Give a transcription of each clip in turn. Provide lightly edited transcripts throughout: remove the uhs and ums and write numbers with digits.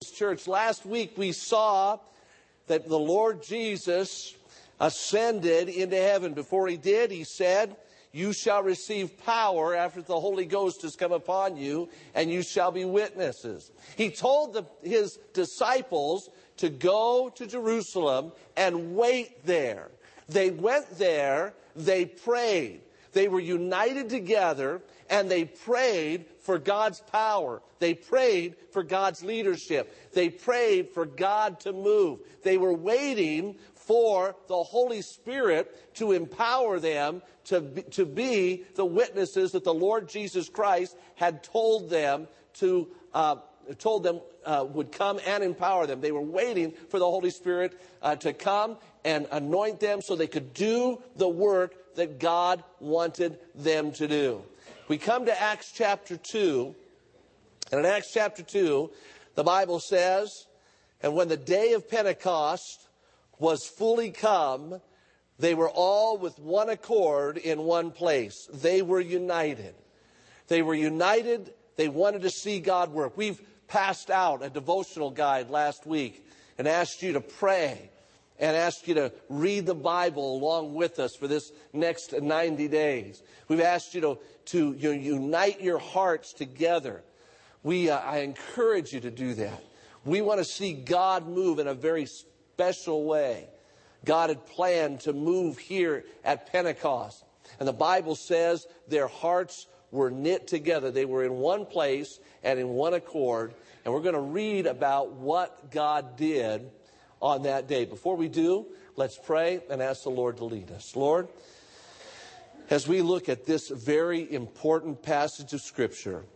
Church. Last week we saw that the Lord Jesus ascended into heaven. Before he did, he said, "You shall receive power after the Holy Ghost has come upon you, and you shall be witnesses." He told his disciples to go to Jerusalem and wait there. They went there, they prayed. They were united together, and they prayed for God's power. They prayed for God's leadership. They prayed for God to move. They were waiting for the Holy Spirit to empower them to be the witnesses that the Lord Jesus Christ had told them would come and empower them. They were waiting for the Holy Spirit to come and anoint them so they could do the work that God wanted them to do. We come to Acts chapter 2, and in Acts chapter 2, the Bible says, "And when the day of Pentecost was fully come, they were all with one accord in one place." They were united. They were united. They wanted to see God work. We've passed out a devotional guide last week and asked you to pray and asked you to read the Bible along with us for this next 90 days. We've asked you to unite your hearts together. I encourage you to do that. We want to see God move in a very special way. God had planned to move here at Pentecost. And the Bible says their hearts were knit together. They were in one place and in one accord. And we're going to read about what God did on that day. Before we do, let's pray and ask the Lord to lead us. Lord, as we look at this very important passage of Scripture,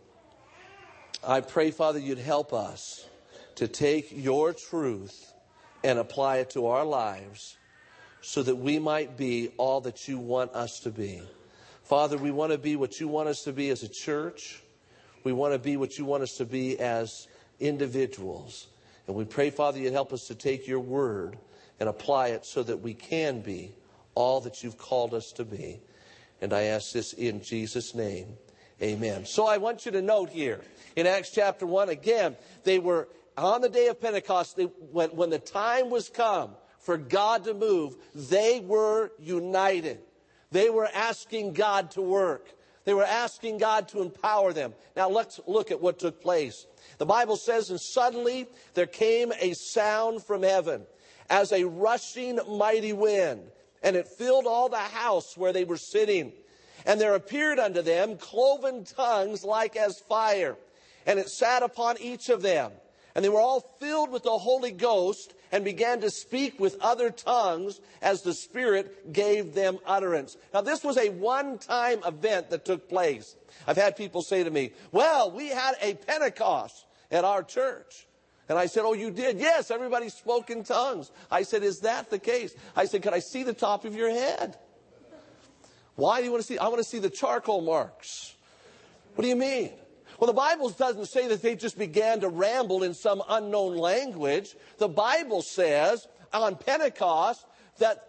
I pray, Father, you'd help us to take your truth and apply it to our lives so that we might be all that you want us to be. Father, we want to be what you want us to be as a church. We want to be what you want us to be as individuals. And we pray, Father, you'd help us to take your word and apply it so that we can be all that you've called us to be. And I ask this in Jesus' name. Amen. So I want you to note here in Acts chapter 1, again, they were on the day of Pentecost, when the time was come for God to move, they were united. They were asking God to work. They were asking God to empower them. Now let's look at what took place. The Bible says, "And suddenly there came a sound from heaven as a rushing mighty wind, and it filled all the house where they were sitting. And there appeared unto them cloven tongues like as fire, and it sat upon each of them. And they were all filled with the Holy Ghost and began to speak with other tongues as the Spirit gave them utterance." Now, this was a one-time event that took place. I've had people say to me, "Well, we had a Pentecost at our church." And I said, "Oh, you did?" "Yes, everybody spoke in tongues." I said, "Is that the case?" I said, "Could I see the top of your head?" "Why do you want to see?" "I want to see the charcoal marks." "What do you mean?" Well, the Bible doesn't say that they just began to ramble in some unknown language. The Bible says on Pentecost that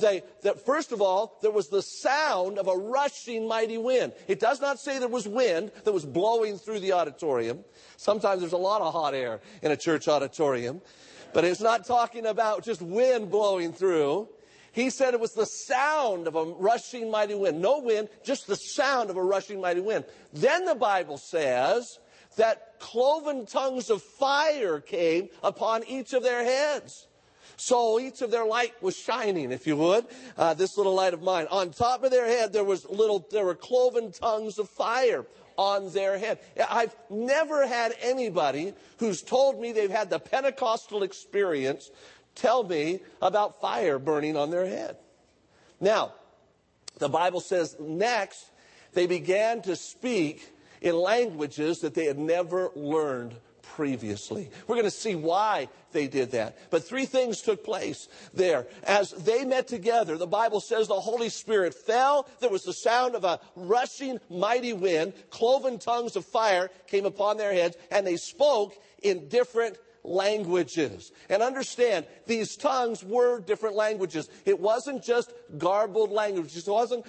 first of all, there was the sound of a rushing mighty wind. It does not say there was wind that was blowing through the auditorium. Sometimes there's a lot of hot air in a church auditorium. But it's not talking about just wind blowing through. He said it was the sound of a rushing mighty wind. No wind, just the sound of a rushing mighty wind. Then the Bible says that cloven tongues of fire came upon each of their heads. So each of their light was shining, if you would, this little light of mine. On top of their head, there were cloven tongues of fire on their head. I've never had anybody who's told me they've had the Pentecostal experience tell me about fire burning on their head. Now, the Bible says next, they began to speak in languages that they had never learned previously. We're going to see why they did that. But three things took place there. As they met together, the Bible says the Holy Spirit fell. There was the sound of a rushing mighty wind. Cloven tongues of fire came upon their heads, and they spoke in different languages. And understand, these tongues were different languages. It wasn't just garbled languages. It wasn't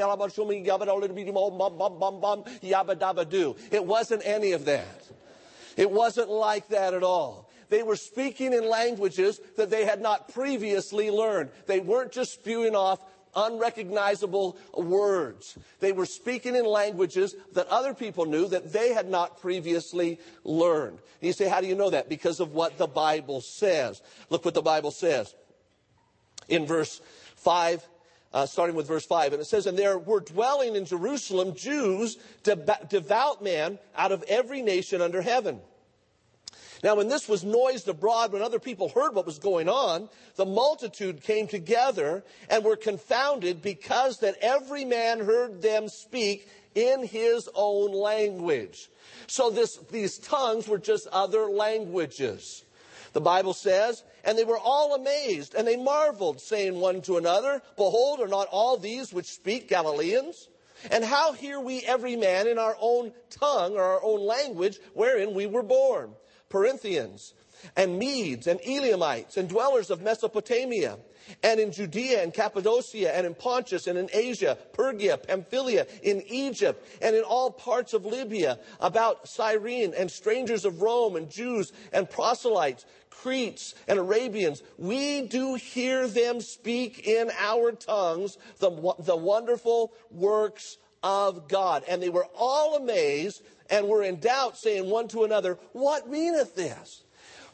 it wasn't any of that. It wasn't like that at all. They were speaking in languages that they had not previously learned. They weren't just spewing off unrecognizable words. They were speaking in languages that other people knew that they had not previously learned. And you say, how do you know that? Because of what the Bible says. Look what the Bible says in verse 5. Starting with verse 5, and it says, and there were dwelling in Jerusalem Jews, devout men out of every nation under heaven. Now, when this was noised abroad, when other people heard what was going on, the multitude came together and were confounded, because that every man heard them speak in his own language. So these tongues were just other languages. The Bible says, and they were all amazed, and they marveled, saying one to another, behold, are not all these which speak Galileans? And how hear we every man in our own tongue, or our own language, wherein we were born? Parthians, and Medes, and Elamites, and dwellers of Mesopotamia, and in Judea, and Cappadocia, and in Pontus, and in Asia, Phrygia, Pamphylia, in Egypt, and in all parts of Libya, about Cyrene, and strangers of Rome, and Jews, and proselytes, Cretes, and Arabians, we do hear them speak in our tongues the wonderful works of God. And they were all amazed, and were in doubt, saying one to another, what meaneth this?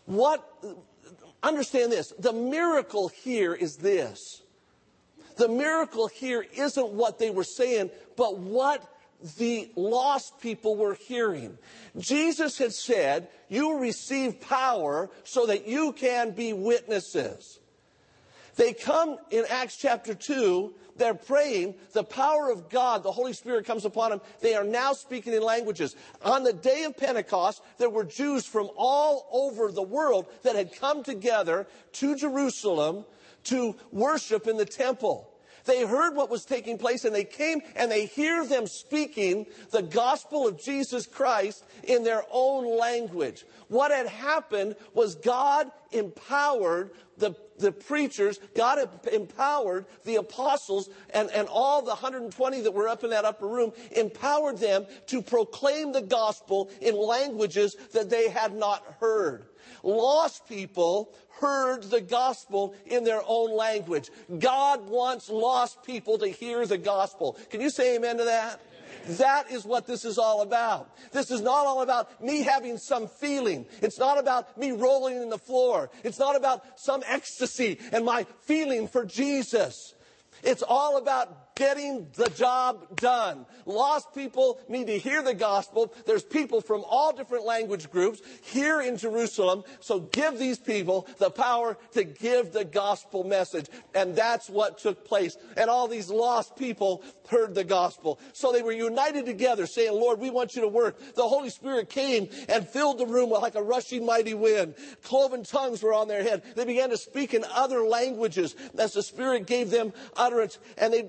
Understand this. The miracle here is this. The miracle here isn't what they were saying, but what the lost people were hearing. Jesus had said, you receive power so that you can be witnesses. They come in Acts chapter 2, they're praying, the power of God, the Holy Spirit comes upon them. They are now speaking in languages. On the day of Pentecost, there were Jews from all over the world that had come together to Jerusalem to worship in the temple. They heard what was taking place, and they came and they hear them speaking the gospel of Jesus Christ in their own language. What had happened was God empowered the preachers, God empowered the apostles, and all the 120 that were up in that upper room, empowered them to proclaim the gospel in languages that they had not heard. Lost people heard the gospel in their own language. God wants lost people to hear the gospel. Can you say amen to that? That is what this is all about. This is not all about me having some feeling. It's not about me rolling in the floor. It's not about some ecstasy and my feeling for Jesus. It's all about getting the job done. Lost people need to hear the gospel. There's people from all different language groups here in Jerusalem. So give these people the power to give the gospel message. And that's what took place. And all these lost people heard the gospel. So they were united together saying, Lord, we want you to work. The Holy Spirit came and filled the room like a rushing mighty wind. Cloven tongues were on their head. They began to speak in other languages as the Spirit gave them utterance.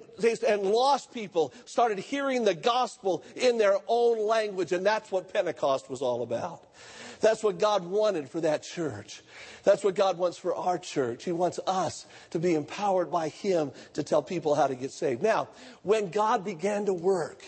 And lost people started hearing the gospel in their own language. And that's what Pentecost was all about. That's what God wanted for that church. That's what God wants for our church. He wants us to be empowered by Him to tell people how to get saved. Now, when God began to work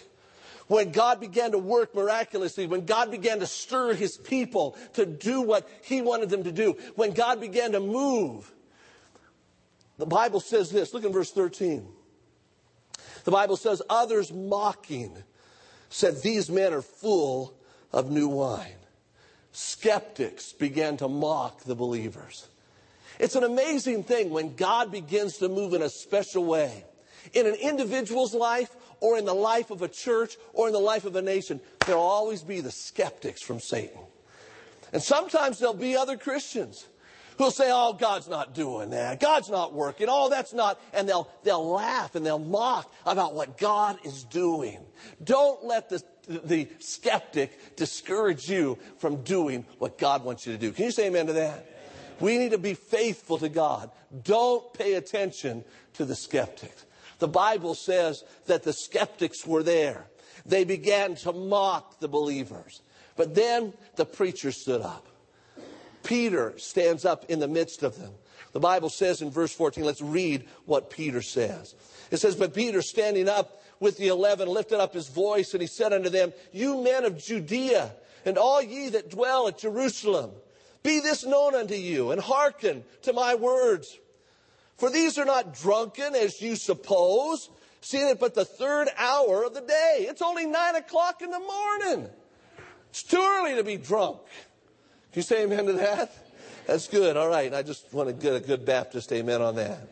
miraculously, when God began to stir His people to do what He wanted them to do, when God began to move, the Bible says this. Look in verse 13. The Bible says, others mocking said, these men are full of new wine. Skeptics began to mock the believers. It's an amazing thing when God begins to move in a special way. In an individual's life, or in the life of a church, or in the life of a nation, there will always be the skeptics from Satan. And sometimes there'll be other Christians who'll say, oh, God's not doing that. God's not working. Oh, that's not. And they'll laugh and they'll mock about what God is doing. Don't let the skeptic discourage you from doing what God wants you to do. Can you say amen to that? We need to be faithful to God. Don't pay attention to the skeptics. The Bible says that the skeptics were there. They began to mock the believers. But then the preacher stood up. Peter stands up in the midst of them. The Bible says in verse 14, let's read what Peter says. It says, but Peter standing up with the 11 lifted up his voice and he said unto them, you men of Judea, and all ye that dwell at Jerusalem, be this known unto you, and hearken to my words. For these are not drunken, as you suppose, seeing it but the third hour of the day. It's only 9 o'clock in the morning. It's too early to be drunk. Can you say amen to that? That's good. All right. I just want to get a good Baptist amen on that.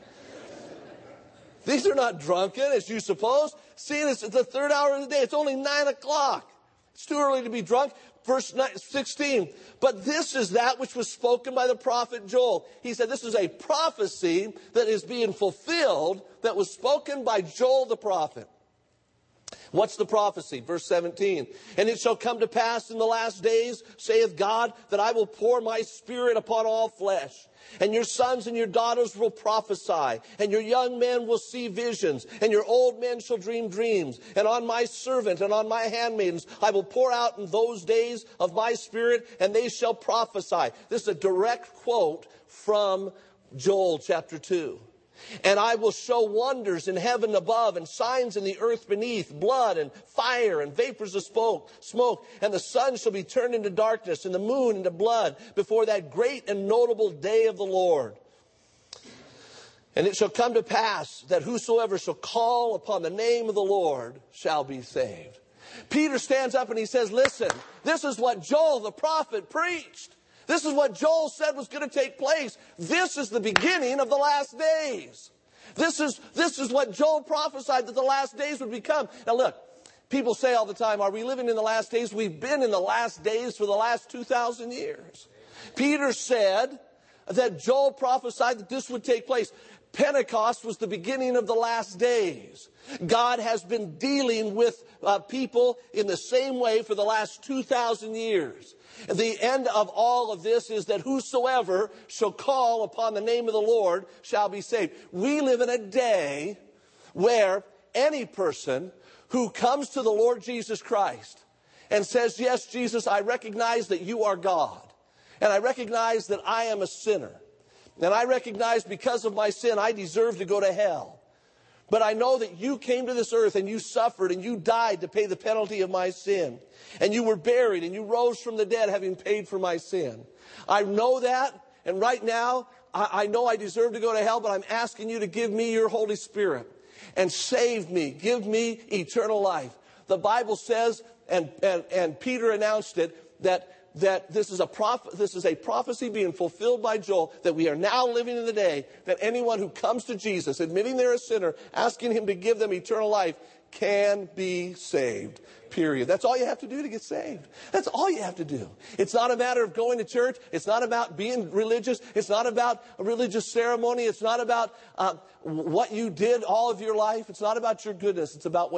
These are not drunken, as you suppose, seeing it's the third hour of the day. It's only 9 o'clock. It's too early to be drunk. Verse 16, but this is that which was spoken by the prophet Joel. He said this is a prophecy that is being fulfilled that was spoken by Joel the prophet. What's the prophecy? Verse 17, and it shall come to pass in the last days, saith God, that I will pour my spirit upon all flesh. And your sons and your daughters will prophesy, and your young men will see visions, and your old men shall dream dreams. And on my servant and on my handmaidens I will pour out in those days of my spirit, and they shall prophesy. This is a direct quote from Joel chapter 2. And I will show wonders in heaven above and signs in the earth beneath, blood and fire and vapors of smoke. And the sun shall be turned into darkness and the moon into blood before that great and notable day of the Lord. And it shall come to pass that whosoever shall call upon the name of the Lord shall be saved. Peter stands up and he says, listen, this is what Joel the prophet preached. This is what Joel said was going to take place. This is the beginning of the last days. This is what Joel prophesied that the last days would become. Now look, people say all the time, are we living in the last days? We've been in the last days for the last 2,000 years. Peter said that Joel prophesied that this would take place. Pentecost was the beginning of the last days. God has been dealing with people in the same way for the last 2,000 years. The end of all of this is that whosoever shall call upon the name of the Lord shall be saved. We live in a day where any person who comes to the Lord Jesus Christ and says, yes, Jesus, I recognize that you are God. And I recognize that I am a sinner. And I recognize because of my sin, I deserve to go to hell. But I know that you came to this earth and you suffered and you died to pay the penalty of my sin. And you were buried and you rose from the dead having paid for my sin. I know that. And right now, I know I deserve to go to hell, but I'm asking you to give me your Holy Spirit and save me. Give me eternal life. The Bible says, and Peter announced it, that this is a prophecy being fulfilled by Joel, that we are now living in the day that anyone who comes to Jesus, admitting they're a sinner, asking him to give them eternal life, can be saved. Period. That's all you have to do to get saved. That's all you have to do. It's not a matter of going to church. It's not about being religious. It's not about a religious ceremony. It's not about what you did all of your life. It's not about your goodness. It's about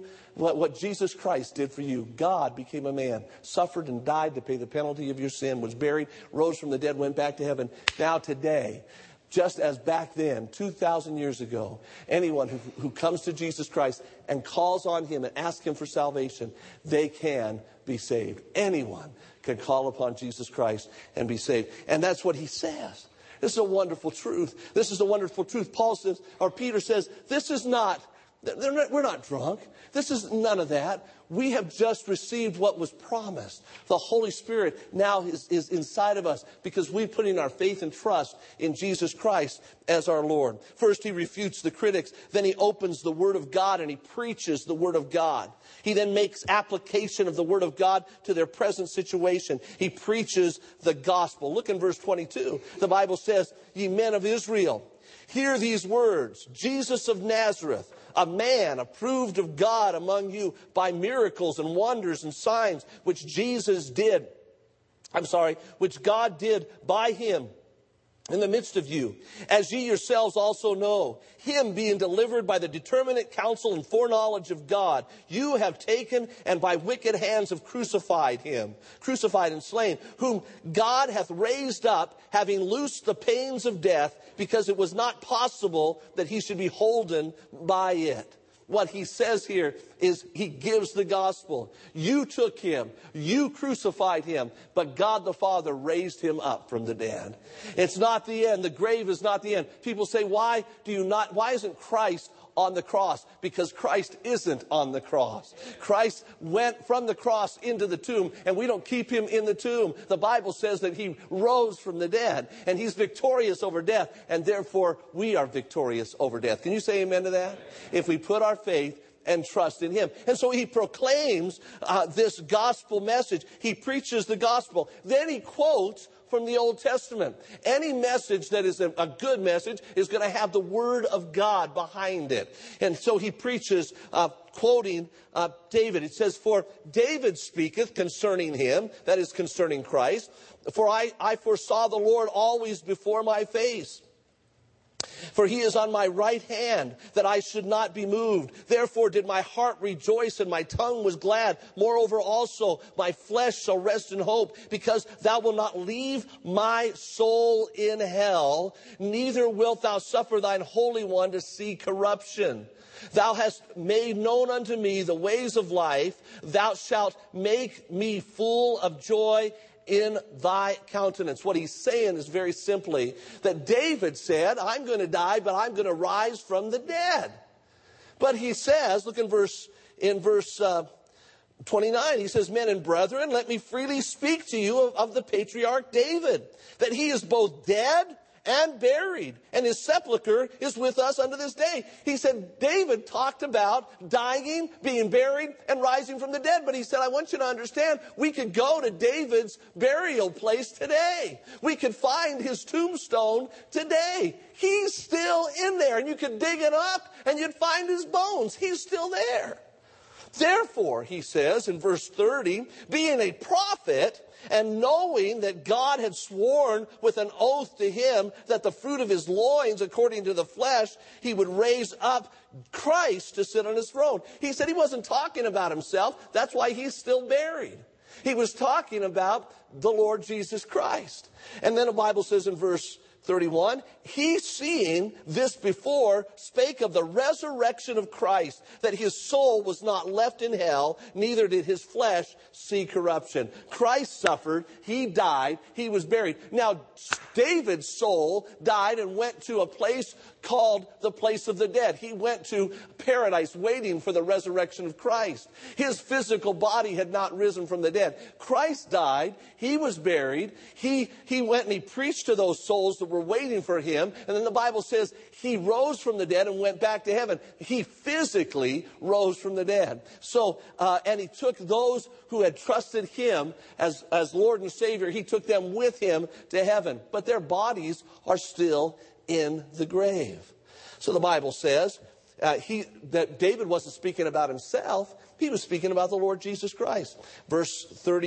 what Jesus Christ did for you. God became a man, suffered and died to pay the penalty of your sin, was buried, rose from the dead, went back to heaven. Now today, just as back then, 2,000 years ago, anyone who comes to Jesus Christ and calls on him and asks him for salvation, they can be saved. Anyone can call upon Jesus Christ and be saved. And that's what he says. This is a wonderful truth. This is a wonderful truth. Paul says, or Peter says, this is not, we're not drunk. This is none of that. We have just received what was promised. The Holy Spirit now is inside of us because we're putting our faith and trust in Jesus Christ as our Lord. First, he refutes the critics. Then he opens the Word of God and he preaches the Word of God. He then makes application of the Word of God to their present situation. He preaches the gospel. Look in verse 22. The Bible says, ye men of Israel, hear these words, Jesus of Nazareth, a man approved of God among you by miracles and wonders and signs which which God did by him in the midst of you, as ye yourselves also know, him being delivered by the determinate counsel and foreknowledge of God, you have taken and by wicked hands have crucified and slain, whom God hath raised up, having loosed the pains of death, because it was not possible that he should be holden by it. What he says here is he gives the gospel. You took him. You crucified him. But God the Father raised him up from the dead. It's not the end. The grave is not the end. People say, why isn't Christ on the cross, because Christ isn't on the cross. Christ went from the cross into the tomb, and we don't keep him in the tomb. The Bible says that he rose from the dead, and he's victorious over death, and therefore we are victorious over death. Can you say amen to that? If we put our faith and trust in him. And so he proclaims this gospel message. He preaches the gospel. Then he quotes from the Old Testament. Any message that is a good message is going to have the word of God behind it. And so he preaches quoting David. It says, "For David speaketh concerning him," that is concerning Christ, "For I foresaw the Lord always before my face. For he is on my right hand, that I should not be moved. Therefore did my heart rejoice, and my tongue was glad. Moreover also my flesh shall rest in hope, because thou wilt not leave my soul in hell, neither wilt thou suffer thine Holy One to see corruption. Thou hast made known unto me the ways of life. Thou shalt make me full of joy in thy countenance." What he's saying is very simply that David said, "I'm going to die, but I'm going to rise from the dead." But he says, look in verse 29, he says, "Men and brethren, let me freely speak to you of the patriarch David, that he is both dead and buried, and his sepulcher is with us unto this day." He said David talked about dying, being buried, and rising from the dead. But he said, I want you to understand, we could go to David's burial place today. We could find his tombstone today. He's still in there, and you could dig it up, and you'd find his bones. He's still there. "Therefore," he says in verse 30, "being a prophet, and knowing that God had sworn with an oath to him that the fruit of his loins, according to the flesh, he would raise up Christ to sit on his throne." He said he wasn't talking about himself. That's why he's still buried. He was talking about the Lord Jesus Christ. And then the Bible says in verse 31, "He, seeing this before, spake of the resurrection of Christ, that his soul was not left in hell, neither did his flesh see corruption." Christ suffered, he died, he was buried. Now, David's soul died and went to a place called the place of the dead. He went to paradise waiting for the resurrection of Christ. His physical body had not risen from the dead. Christ died, he was buried, he went and he preached to those souls that were waiting for him, and then the Bible says he rose from the dead and went back to heaven. He physically rose from the dead. So, and he took those who had trusted him as Lord and Savior, he took them with him to heaven. But their bodies are still in the grave. So the Bible says that David wasn't speaking about himself. He was speaking about the Lord Jesus Christ. Verse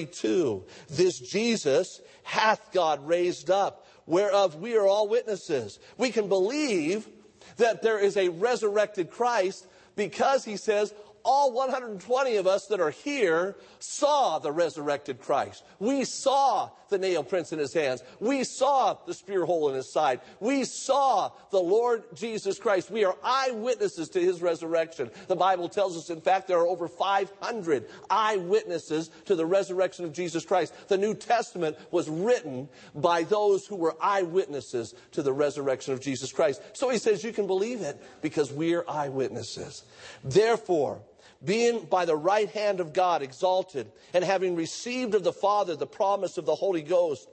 32, "This Jesus hath God raised up, whereof we are all witnesses." We can believe that there is a resurrected Christ because he says all 120 of us that are here saw the resurrected Christ. We saw the nail prints in his hands. We saw the spear hole in his side. We saw the Lord Jesus Christ. We are eyewitnesses to his resurrection. The Bible tells us, in fact, there are over 500 eyewitnesses to the resurrection of Jesus Christ. The New Testament was written by those who were eyewitnesses to the resurrection of Jesus Christ. So he says you can believe it because we are eyewitnesses. "Therefore, being by the right hand of God exalted, and having received of the Father the promise of the Holy Ghost,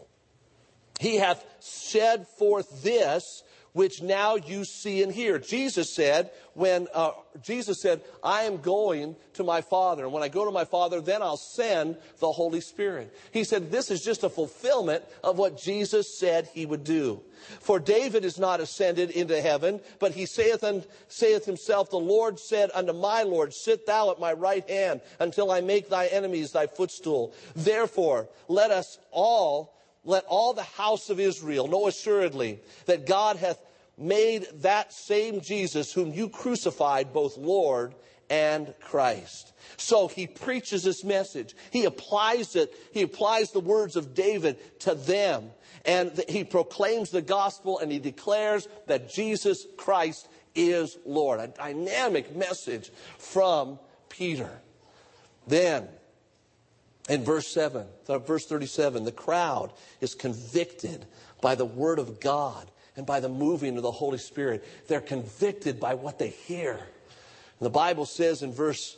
he hath shed forth this which now you see and hear." Jesus said, "I am going to my Father, and when I go to my Father, then I'll send the Holy Spirit." He said this is just a fulfillment of what Jesus said he would do. "For David is not ascended into heaven, but he saith himself, the Lord said unto my Lord, Sit thou at my right hand, until I make thy enemies thy footstool. Therefore, let all the house of Israel know assuredly that God hath made that same Jesus whom you crucified both Lord and Christ." So he preaches this message. He applies it. He applies the words of David to them. And he proclaims the gospel, and he declares that Jesus Christ is Lord. A dynamic message from Peter. Then, in verse 37, the crowd is convicted by the word of God and by the moving of the Holy Spirit. They're convicted by what they hear. And the Bible says in verse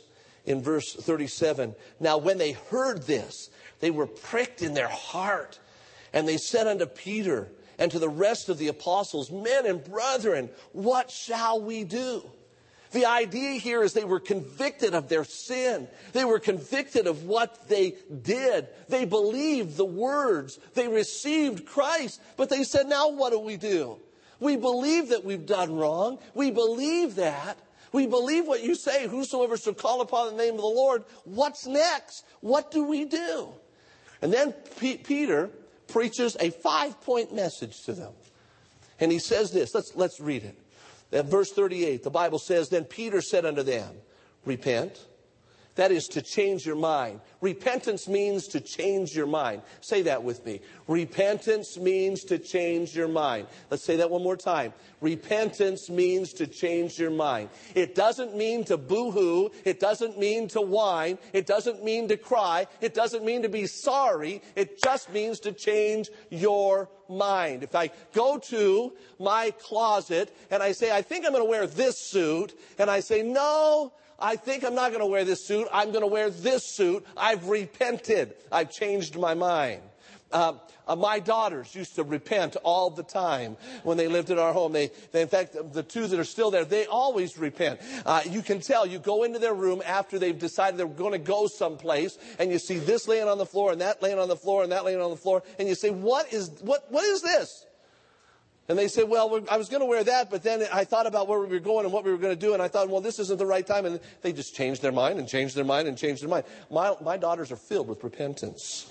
37, now when they heard this, they were pricked in their heart. And they said unto Peter and to the rest of the apostles, men and brethren, what shall we do? The idea here is they were convicted of their sin. They were convicted of what they did. They believed the words. They received Christ. But they said, now what do we do? We believe that we've done wrong. We believe that. We believe what you say, whosoever shall call upon the name of the Lord. What's next? What do we do? And then Peter preaches a 5-point message to them. And he says this. Let's read it. At verse 38, the Bible says, then Peter said unto them, repent. That is to change your mind. Repentance means to change your mind. Say that with me. Repentance means to change your mind. Let's say that one more time. Repentance means to change your mind. It doesn't mean to boo-hoo. It doesn't mean to whine. It doesn't mean to cry. It doesn't mean to be sorry. It just means to change your mind. If I go to my closet and I say, I think I'm going to wear this suit, and I say, no, I think I'm not going to wear this suit. I'm going to wear this suit. I've repented. I've changed my mind. My daughters used to repent all the time when they lived in our home. They in fact, the two that are still there, they always repent. You can tell. You go into their room after they've decided they're going to go someplace, and you see this laying on the floor, and that laying on the floor, and that laying on the floor, and you say, what is this? And they say, well, I was going to wear that, but then I thought about where we were going and what we were going to do, and I thought, well, this isn't the right time. And they just changed their mind and changed their mind and changed their mind. My daughters are filled with repentance.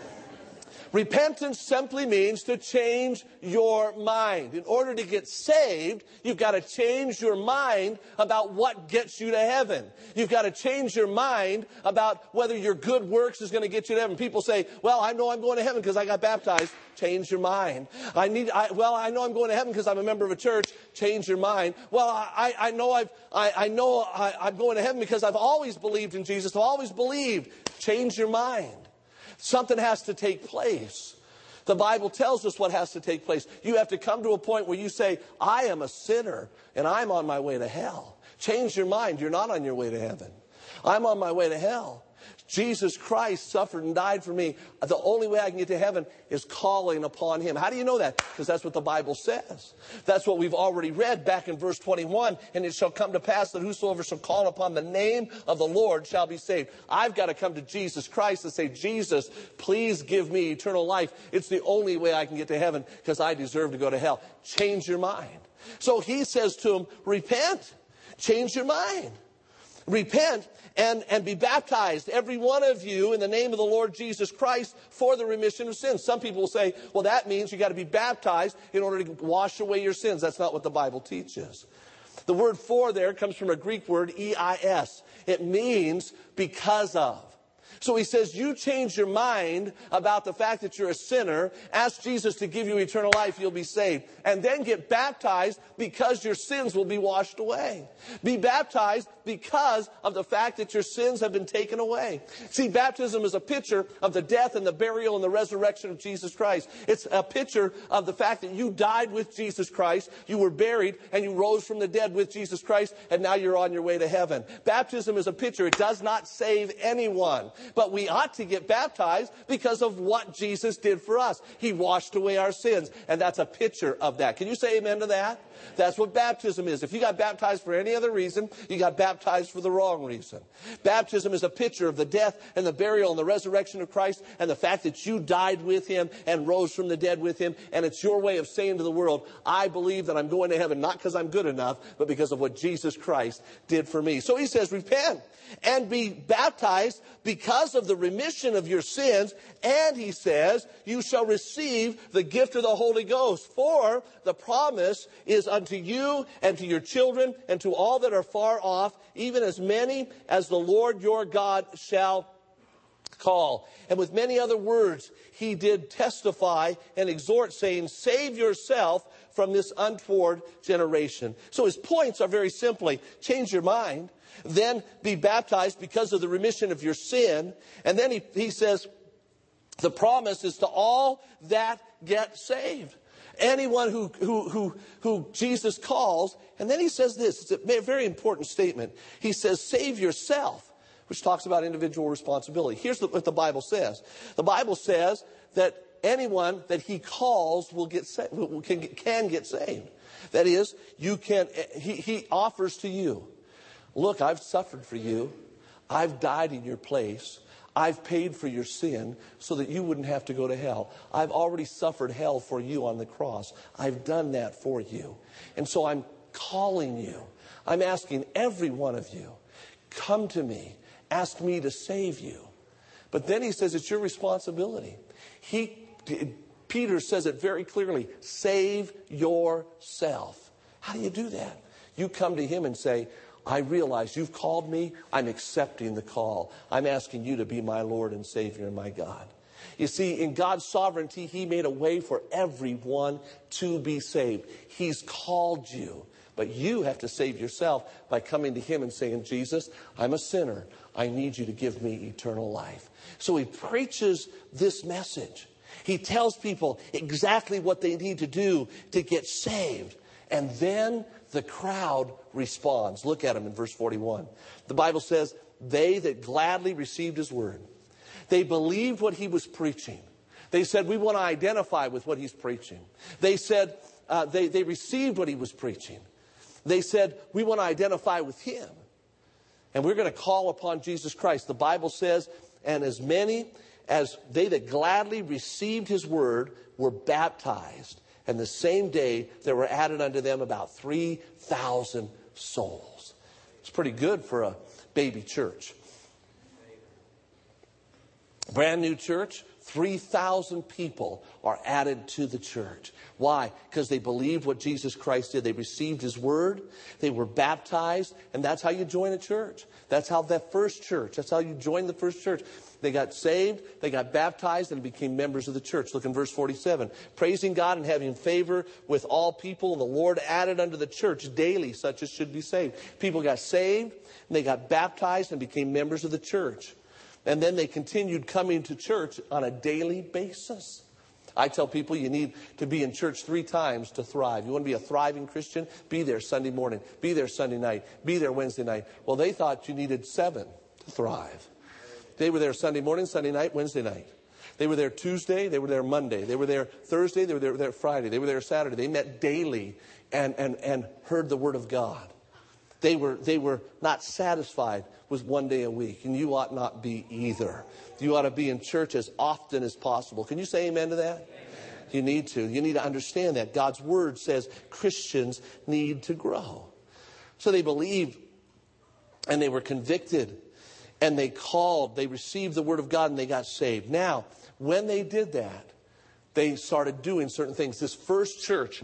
Repentance simply means to change your mind. In order to get saved, you've got to change your mind about what gets you to heaven. You've got to change your mind about whether your good works is going to get you to heaven. People say, well, I know I'm going to heaven because I got baptized. Change your mind. I know I'm going to heaven because I'm a member of a church. Change your mind. Well, I know I'm going to heaven because I've always believed in Jesus. I've always believed. Change your mind. Something has to take place. The Bible tells us what has to take place. You have to come to a point where you say, I am a sinner and I'm on my way to hell. Change your mind. You're not on your way to heaven. I'm on my way to hell. Jesus Christ suffered and died for me. The only way I can get to heaven is calling upon him. How do you know that? Because that's what the Bible says. That's what we've already read back in verse 21. And it shall come to pass that whosoever shall call upon the name of the Lord shall be saved. I've got to come to Jesus Christ and say, Jesus, please give me eternal life. It's the only way I can get to heaven because I deserve to go to hell. Change your mind. So he says to him, repent. Change your mind. Repent and be baptized, every one of you, in the name of the Lord Jesus Christ for the remission of sins. Some people will say, well, that means you got to be baptized in order to wash away your sins. That's not what the Bible teaches. The word for there comes from a Greek word, eis. It means because of. So he says, you change your mind about the fact that you're a sinner, ask Jesus to give you eternal life, you'll be saved. And then get baptized because your sins will be washed away. Be baptized because of the fact that your sins have been taken away. See, baptism is a picture of the death and the burial and the resurrection of Jesus Christ. It's a picture of the fact that you died with Jesus Christ, you were buried, and you rose from the dead with Jesus Christ, and now you're on your way to heaven. Baptism is a picture. It does not save anyone. But we ought to get baptized because of what Jesus did for us. He washed away our sins. And that's a picture of that. Can you say amen to that? That's what baptism is. If you got baptized for any other reason, you got baptized for the wrong reason. Baptism is a picture of the death and the burial and the resurrection of Christ and the fact that you died with him and rose from the dead with him. And it's your way of saying to the world, I believe that I'm going to heaven, not because I'm good enough, but because of what Jesus Christ did for me. So he says, repent and be baptized because of the remission of your sins. And he says, you shall receive the gift of the Holy Ghost. For the promise is unto you and to your children and to all that are far off, even as many as the Lord your God shall call. And with many other words, he did testify and exhort, saying, save yourself from this untoward generation. So his points are very simply, change your mind, then be baptized because of the remission of your sin. And then he says, the promise is to all that get saved. Anyone who Jesus calls. And then he says this. It's a very important statement. He says, save yourself, which talks about individual responsibility. Here's what the Bible says. The Bible says that anyone that he calls will get can get saved. That is, he offers to you, look, I've suffered for you. I've died in your place. I've paid for your sin so that you wouldn't have to go to hell. I've already suffered hell for you on the cross. I've done that for you. And so I'm calling you. I'm asking every one of you, come to me. Ask me to save you. But then he says it's your responsibility. Peter says it very clearly. Save yourself. How do you do that? You come to him and say, I realize you've called me. I'm accepting the call. I'm asking you to be my Lord and Savior and my God. You see, in God's sovereignty, he made a way for everyone to be saved. He's called you. But you have to save yourself by coming to him and saying, Jesus, I'm a sinner. I need you to give me eternal life. So he preaches this message. He tells people exactly what they need to do to get saved. And then the crowd responds. Look at him in verse 41. The Bible says, they that gladly received his word. They believed what he was preaching. They said, we want to identify with what he's preaching. They said, they received what he was preaching. They said, we want to identify with him. And we're going to call upon Jesus Christ. The Bible says, and as many as they that gladly received his word were baptized. And the same day there were added unto them about 3,000 souls. It's pretty good for a baby church. Brand new church, 3,000 people are added to the church. Why? Because they believed what Jesus Christ did. They received his word. They were baptized. And that's how you join a church. That's how that first church. That's how you join the first church. They got saved, they got baptized, and became members of the church. Look in verse 47. Praising God and having favor with all people, and the Lord added unto the church daily such as should be saved. People got saved, and they got baptized, and became members of the church. And then they continued coming to church on a daily basis. I tell people you need to be in church 3 times to thrive. You want to be a thriving Christian? Be there Sunday morning. Be there Sunday night. Be there Wednesday night. Well, they thought you needed 7 to thrive. They were there Sunday morning, Sunday night, Wednesday night. They were there Tuesday. They were there Monday. They were there Thursday. They were there Friday. They were there Saturday. They met daily and heard the word of God. They were not satisfied with 1 day a week. And you ought not be either. You ought to be in church as often as possible. Can you say amen to that? Amen. You need to. You need to understand that. God's word says Christians need to grow. So they believed and they were convicted. And they called, they received the word of God, and they got saved. Now, when they did that, they started doing certain things. This first church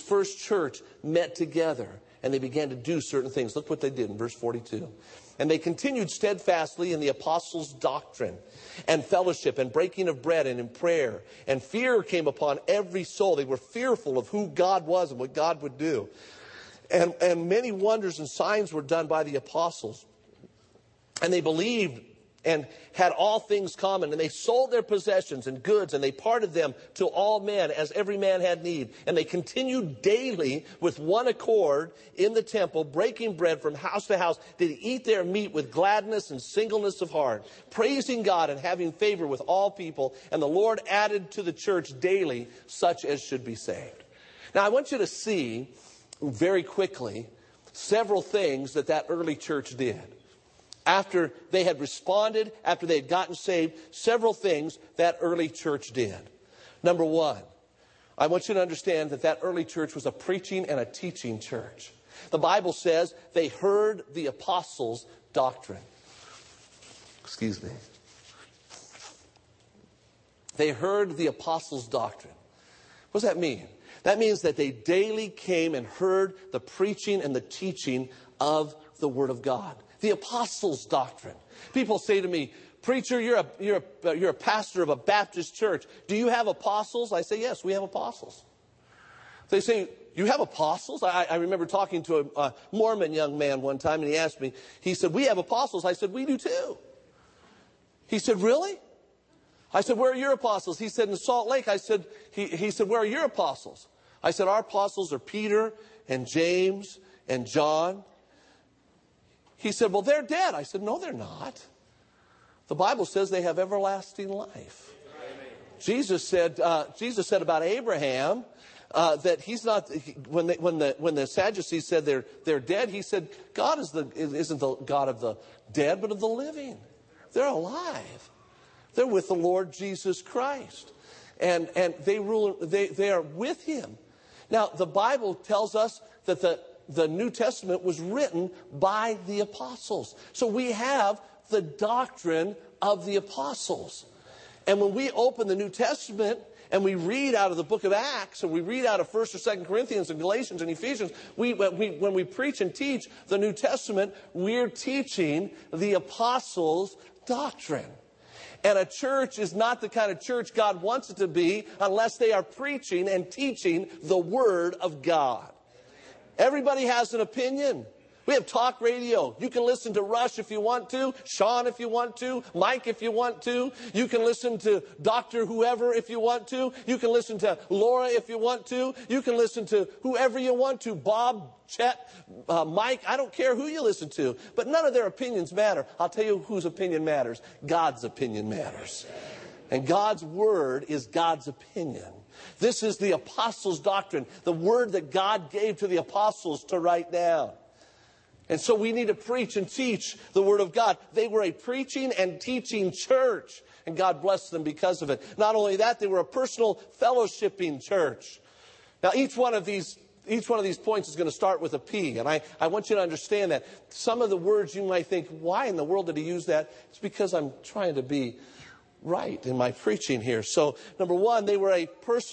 met together, and they began to do certain things. Look what they did in verse 42. And they continued steadfastly in the apostles' doctrine and fellowship and breaking of bread and in prayer. And fear came upon every soul. They were fearful of who God was and what God would do. And many wonders and signs were done by the apostles. And they believed and had all things common. And they sold their possessions and goods, and they parted them to all men as every man had need. And they continued daily with one accord in the temple, breaking bread from house to house. Did eat their meat with gladness and singleness of heart, praising God and having favor with all people. And the Lord added to the church daily such as should be saved. Now I want you to see very quickly several things that early church did. After they had responded, after they had gotten saved, several things that early church did. Number 1, I want you to understand that early church was a preaching and a teaching church. The Bible says they heard the apostles' doctrine. Excuse me. They heard the apostles' doctrine. What does that mean? That means that they daily came and heard the preaching and the teaching of the Word of God. The apostles' doctrine. People say to me, preacher, you're a pastor of a Baptist church. Do you have apostles? I say, yes, we have apostles. They say, you have apostles? I remember talking to a Mormon young man one time, and he asked me, he said, we have apostles. I said, we do too. He said, really? I said, where are your apostles? He said, in Salt Lake. I said, he said, where are your apostles? I said, our apostles are Peter and James and John. He said, well, they're dead. I said, no, they're not. The Bible says they have everlasting life. Jesus said about Abraham that he's not. When the Sadducees said they're dead, he said God isn't the God of the dead, but of the living. They're alive. They're with the Lord Jesus Christ, and they rule. They are with Him. Now the Bible tells us that the New Testament was written by the apostles, so we have the doctrine of the apostles. And when we open the New Testament and we read out of the book of Acts, and we read out of 1st or 2nd Corinthians and Galatians and Ephesians, when we preach and teach the New Testament, we're teaching the apostles' doctrine. And a church is not the kind of church God wants it to be unless they are preaching and teaching the Word of God. Everybody has an opinion. We have talk radio. You can listen to Rush if you want to, Sean if you want to, Mike if you want to. You can listen to Dr. whoever if you want to. You can listen to Laura if you want to. You can listen to whoever you want to, Bob, Chet, Mike. I don't care who you listen to. But none of their opinions matter. I'll tell you whose opinion matters. God's opinion matters. And God's Word is God's opinion. This is the apostles' doctrine, the Word that God gave to the apostles to write down. And so we need to preach and teach the Word of God. They were a preaching and teaching church, and God blessed them because of it. Not only that, they were a personal fellowshipping church. Now, each one of these points is going to start with a P, and I want you to understand that. Some of the words you might think, why in the world did he use that? It's because I'm trying to be right in my preaching here. So, number one, they were a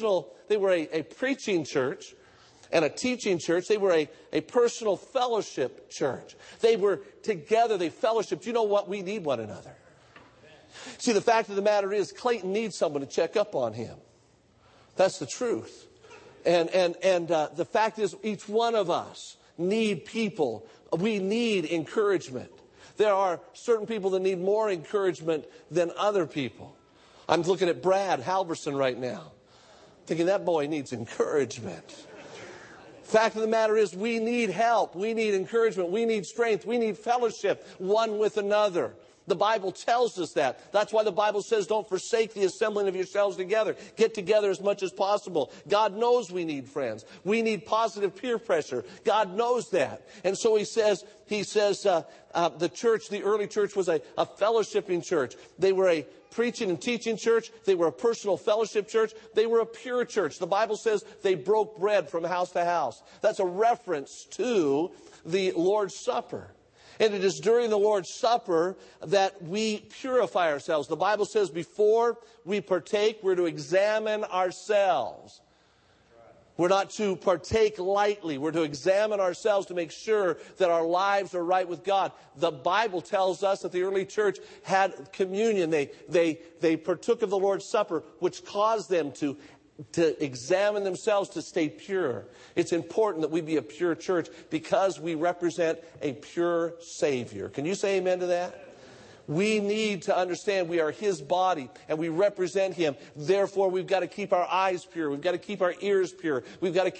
preaching church and a teaching church. They were a personal fellowship church. They were together. They fellowshiped. You know what? We need one another. See, the fact of the matter is, Clayton needs someone to check up on him. That's the truth. And the fact is, each one of us need people. We need encouragement. There are certain people that need more encouragement than other people. I'm looking at Brad Halverson right now, thinking that boy needs encouragement. Fact of the matter is, we need help. We need encouragement. We need strength. We need fellowship one with another. The Bible tells us that. That's why the Bible says don't forsake the assembling of yourselves together. Get together as much as possible. God knows we need friends. We need positive peer pressure. God knows that. And so he says the early church was a fellowshipping church. They were a preaching and teaching church. They were a personal fellowship church. They were a pure church. The Bible says they broke bread from house to house. That's a reference to the Lord's Supper. And it is during the Lord's Supper that we purify ourselves. The Bible says before we partake, we're to examine ourselves. We're not to partake lightly. We're to examine ourselves to make sure that our lives are right with God. The Bible tells us that the early church had communion. They partook of the Lord's Supper, which caused them to examine themselves to stay pure. It's important that we be a pure church because we represent a pure Savior. Can you say amen to that? We need to understand we are His body and we represent Him. Therefore, we've got to keep our eyes pure. We've got to keep our ears pure. We've got to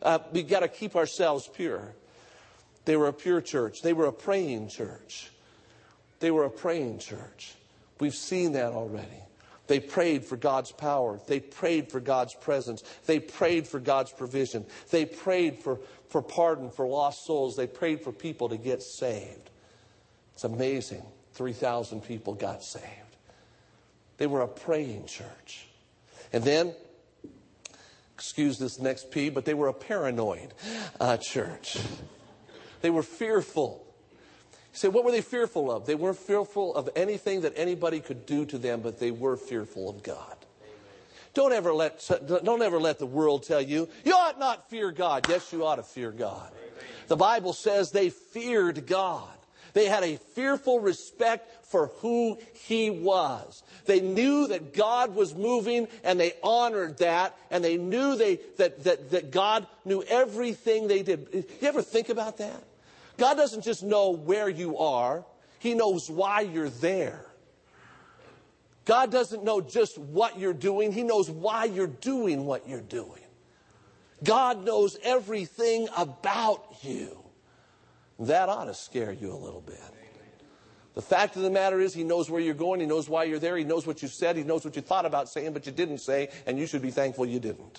keep ourselves pure. They were a pure church. They were a praying church. They were a praying church. We've seen that already. They prayed for God's power. They prayed for God's presence. They prayed for God's provision. They prayed for pardon for lost souls. They prayed for people to get saved. It's amazing. 3,000 people got saved. They were a praying church. And then, excuse this next P, but they were a paranoid church. They were fearful. You say, what were they fearful of? They weren't fearful of anything that anybody could do to them, but they were fearful of God. Don't ever let the world tell you, you ought not fear God. Yes, you ought to fear God. The Bible says they feared God. They had a fearful respect for who He was. They knew that God was moving, and they honored that, and they knew that God knew everything they did. You ever think about that? God doesn't just know where you are. He knows why you're there. God doesn't know just what you're doing. He knows why you're doing what you're doing. God knows everything about you. That ought to scare you a little bit. The fact of the matter is, He knows where you're going. He knows why you're there. He knows what you said. He knows what you thought about saying, but you didn't say, and you should be thankful you didn't.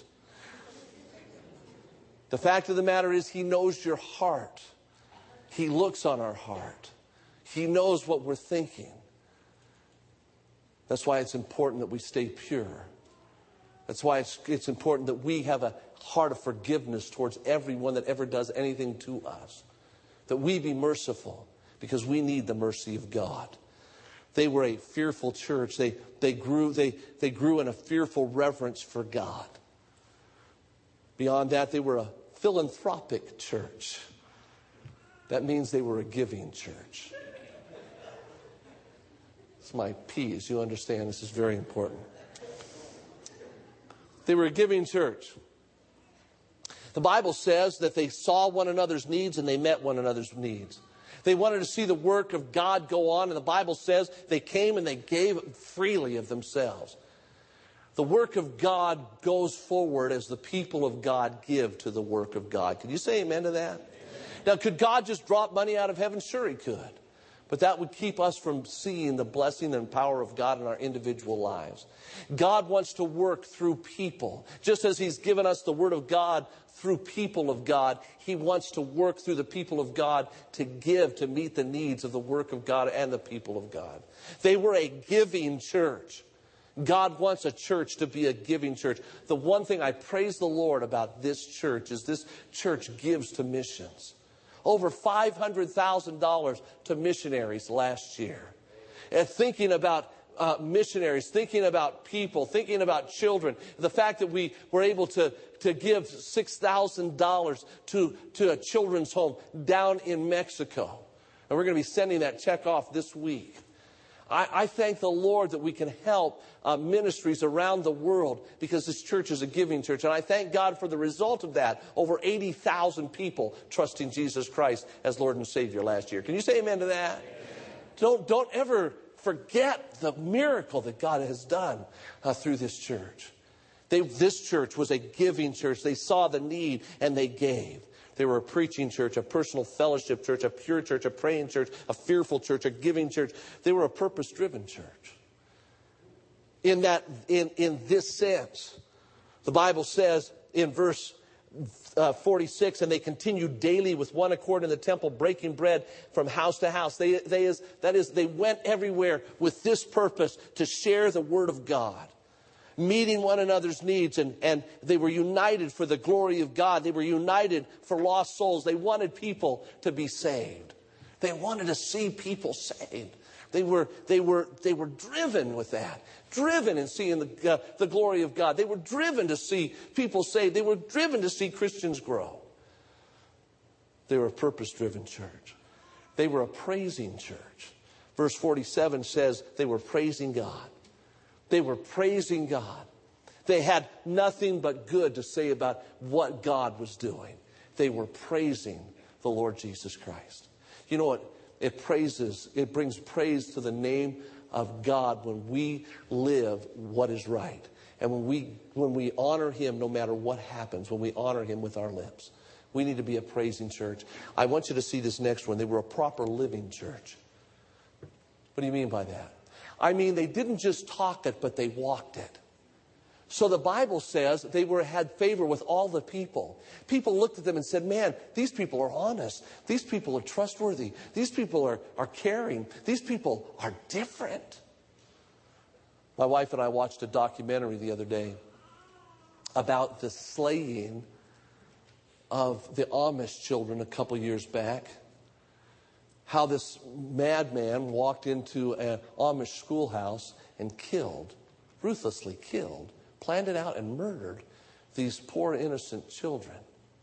The fact of the matter is, He knows your heart. He looks on our heart. He knows what we're thinking. That's why it's important that we stay pure. That's why it's important that we have a heart of forgiveness towards everyone that ever does anything to us. That we be merciful, because we need the mercy of God. They were a fearful church. They grew in a fearful reverence for God. Beyond that, they were a philanthropic church. That means they were a giving church. It's my P's. You understand this is very important. They were a giving church. The Bible says that they saw one another's needs and they met one another's needs. They wanted to see the work of God go on, and the Bible says they came and they gave freely of themselves. The work of God goes forward as the people of God give to the work of God. Can you say amen to that? Amen. Now, could God just drop money out of heaven? Sure, He could. But that would keep us from seeing the blessing and power of God in our individual lives. God wants to work through people. Just as He's given us the Word of God through people of God, He wants to work through the people of God to give, to meet the needs of the work of God and the people of God. They were a giving church. God wants a church to be a giving church. The one thing I praise the Lord about this church is this church gives to missions. Over $500,000 to missionaries last year. And thinking about missionaries, thinking about people, thinking about children. The fact that we were able to give $6,000 to a children's home down in Mexico. And we're going to be sending that check off this week. I thank the Lord that we can help ministries around the world because this church is a giving church. And I thank God for the result of that. Over 80,000 people trusting Jesus Christ as Lord and Savior last year. Can you say amen to that? Amen. Don't ever forget the miracle that God has done through this church. This church was a giving church. They saw the need and they gave. They were a preaching church, a personal fellowship church, a pure church, a praying church, a fearful church, a giving church. They were a purpose-driven church. In this sense, the Bible says in verse 46, and they continued daily with one accord in the temple, breaking bread from house to house. They went everywhere with this purpose to share the word of God. Meeting one another's needs, and they were united for the glory of God. They were united for lost souls. They wanted people to be saved. They wanted to see people saved. They were driven with that, driven in seeing the glory of God. They were driven to see people saved. They were driven to see Christians grow. They were a purpose-driven church. They were a praising church. Verse 47 says they were praising God. They were praising God. They had nothing but good to say about what God was doing. They were praising the Lord Jesus Christ. You know what? It brings praise to the name of God when we live what is right. And when we honor Him no matter what happens, when we honor Him with our lips. We need to be a praising church. I want you to see this next one. They were a proper living church. What do you mean by that? I mean, they didn't just talk it, but they walked it. So the Bible says they had favor with all the people. People looked at them and said, man, these people are honest. These people are trustworthy. These people are caring. These people are different. My wife and I watched a documentary the other day about the slaying of the Amish children a couple years back. How this madman walked into an Amish schoolhouse and ruthlessly killed, planned it out and murdered these poor innocent children.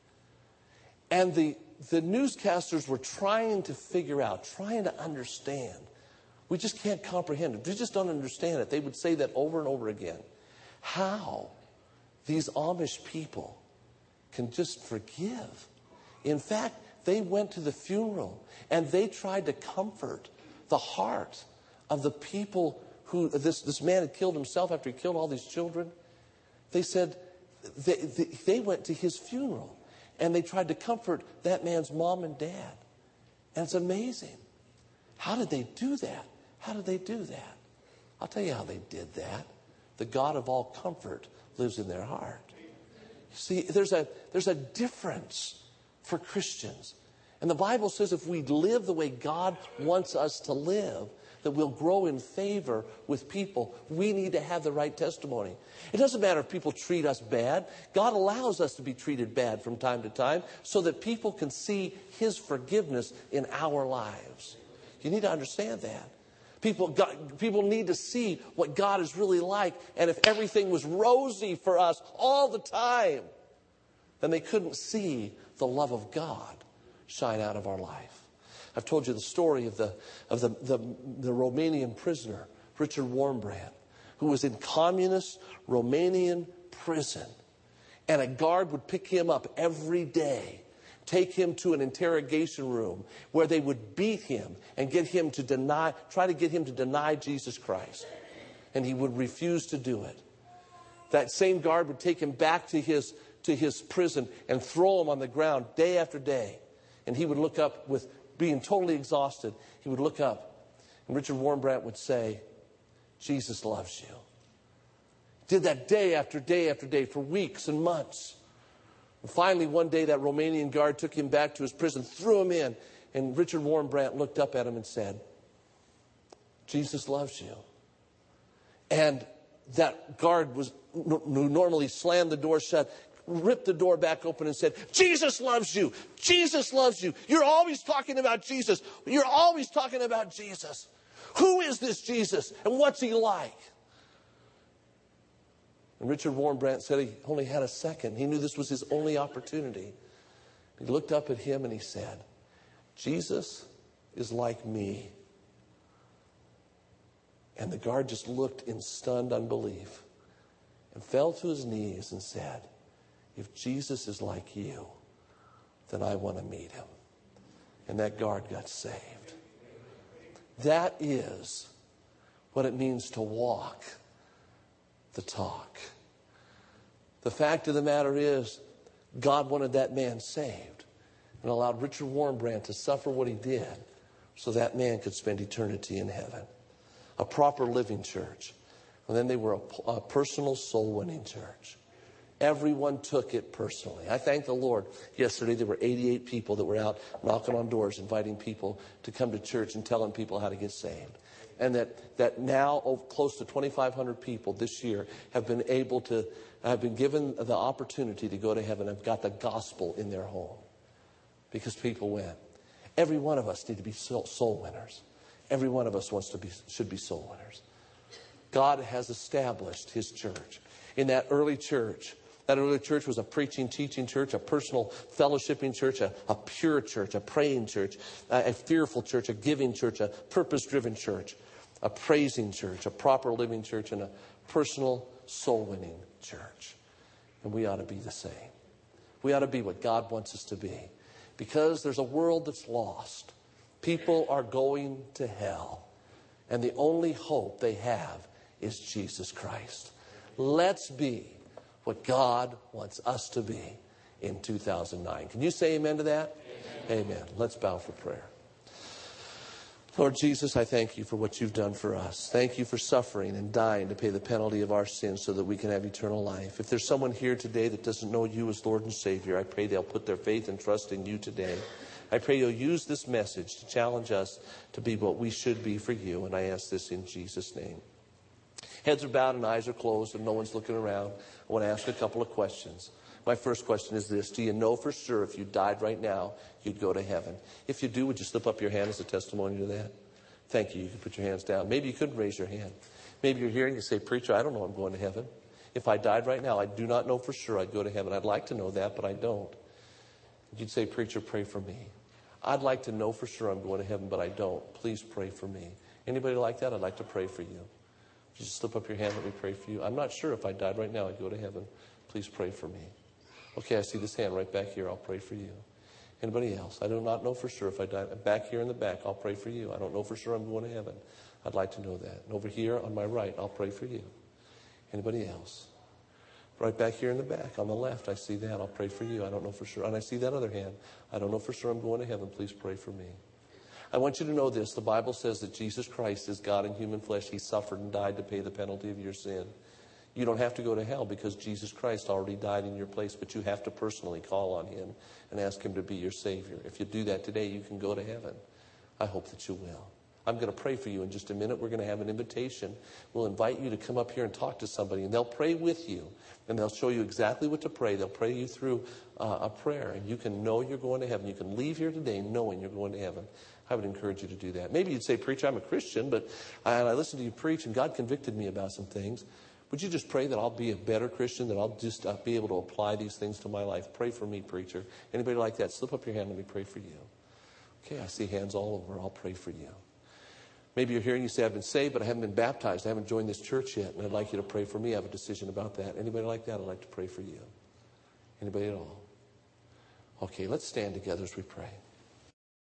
And the newscasters were trying to figure out, trying to understand. We just can't comprehend it. We just don't understand it. They would say that over and over again. How these Amish people can just forgive. In fact, they went to the funeral and they tried to comfort the heart of the people who this man had killed himself after he killed all these children. They said, they went to his funeral and they tried to comfort that man's mom and dad. And it's amazing. How did they do that? How did they do that? I'll tell you how they did that. The God of all comfort lives in their heart. See, there's a difference for Christians. And the Bible says if we live the way God wants us to live, that we'll grow in favor with people. We need to have the right testimony. It doesn't matter if people treat us bad. God allows us to be treated bad from time to time so that people can see his forgiveness in our lives. You need to understand that. People need to see what God is really like. And if everything was rosy for us all the time, then they couldn't see the love of God shine out of our life. I've told you the story of the Romanian prisoner, Richard Wurmbrand, who was in communist Romanian prison. And a guard would pick him up every day, take him to an interrogation room where they would beat him and try to get him to deny Jesus Christ. And he would refuse to do it. That same guard would take him back to his prison and throw him on the ground day after day. And he would look up with being totally exhausted. He would look up and Richard Wurmbrand would say, Jesus loves you. Did that day after day after day for weeks and months. And finally, one day, that Romanian guard took him back to his prison, threw him in, and Richard Wurmbrand looked up at him and said, Jesus loves you. And that guard who normally slammed the door shut, ripped the door back open and said, Jesus loves you. Jesus loves you. You're always talking about Jesus. You're always talking about Jesus. Who is this Jesus? And what's he like? And Richard Wurmbrand said he only had a second. He knew this was his only opportunity. He looked up at him and he said, Jesus is like me. And the guard just looked in stunned unbelief and fell to his knees and said, if Jesus is like you, then I want to meet him. And that guard got saved. That is what it means to walk the talk. The fact of the matter is, God wanted that man saved and allowed Richard Wurmbrand to suffer what he did so that man could spend eternity in heaven. A proper living church. And then they were a personal soul-winning church. Everyone took it personally. I thank the Lord. Yesterday there were 88 people that were out knocking on doors, inviting people to come to church and telling people how to get saved. And that now close to 2,500 people this year have been given the opportunity to go to heaven, have got the gospel in their home. Because people went. Every one of us need to be soul winners. Every one of us should be soul winners. God has established his church. In that early church was a preaching, teaching church, a personal fellowshipping church, a pure church, a praying church, a fearful church, a giving church, a purpose-driven church, a praising church, a proper living church, and a personal soul-winning church. And we ought to be the same. We ought to be what God wants us to be. Because there's a world that's lost. People are going to hell. And the only hope they have is Jesus Christ. Let's be what God wants us to be in 2009. Can you say amen to that? Amen. Amen. Let's bow for prayer. Lord Jesus, I thank you for what you've done for us. Thank you for suffering and dying to pay the penalty of our sins so that we can have eternal life. If there's someone here today that doesn't know you as Lord and Savior, I pray they'll put their faith and trust in you today. I pray you'll use this message to challenge us to be what we should be for you. And I ask this in Jesus' name. Heads are bowed and eyes are closed and no one's looking around. I want to ask a couple of questions. My first question is this. Do you know for sure if you died right now, you'd go to heaven? If you do, would you slip up your hand as a testimony to that? Thank you. You can put your hands down. Maybe you couldn't raise your hand. Maybe you're here and you say, Preacher, I don't know I'm going to heaven. If I died right now, I do not know for sure I'd go to heaven. I'd like to know that, but I don't. You'd say, Preacher, pray for me. I'd like to know for sure I'm going to heaven, but I don't. Please pray for me. Anybody like that? I'd like to pray for you. If you just slip up your hand, let me pray for you. I'm not sure if I died right now, I'd go to heaven. Please pray for me. Okay, I see this hand right back here. I'll pray for you. Anybody else? I do not know for sure if I die. Back here in the back, I'll pray for you. I don't know for sure I'm going to heaven. I'd like to know that. And over here on my right, I'll pray for you. Anybody else? Right back here in the back on the left, I see that. I'll pray for you. I don't know for sure. And I see that other hand. I don't know for sure I'm going to heaven. Please pray for me. I want you to know this. The Bible says that Jesus Christ is God in human flesh. He suffered and died to pay the penalty of your sin. You don't have to go to hell because Jesus Christ already died in your place, but you have to personally call on him and ask him to be your Savior. If you do that today, you can go to heaven. I hope that you will. I'm going to pray for you in just a minute. We're going to have an invitation. We'll invite you to come up here and talk to somebody, and they'll pray with you, and they'll show you exactly what to pray. They'll pray you through a prayer, and you can know you're going to heaven. You can leave here today knowing you're going to heaven. I would encourage you to do that. Maybe you'd say, Preacher, I'm a Christian, but I listened to you preach, and God convicted me about some things. Would you just pray that I'll be a better Christian, that I'll just be able to apply these things to my life? Pray for me, preacher. Anybody like that? Slip up your hand and let me pray for you. Okay, I see hands all over. I'll pray for you. Maybe you're here and you say, I've been saved, but I haven't been baptized. I haven't joined this church yet, and I'd like you to pray for me. I have a decision about that. Anybody like that? I'd like to pray for you. Anybody at all? Okay, let's stand together as we pray.